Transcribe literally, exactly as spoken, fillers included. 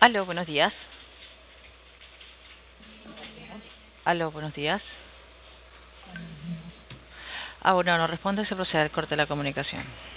Aló, buenos días. Aló, buenos días. Ah, bueno, no responde, se procede al corte de la comunicación.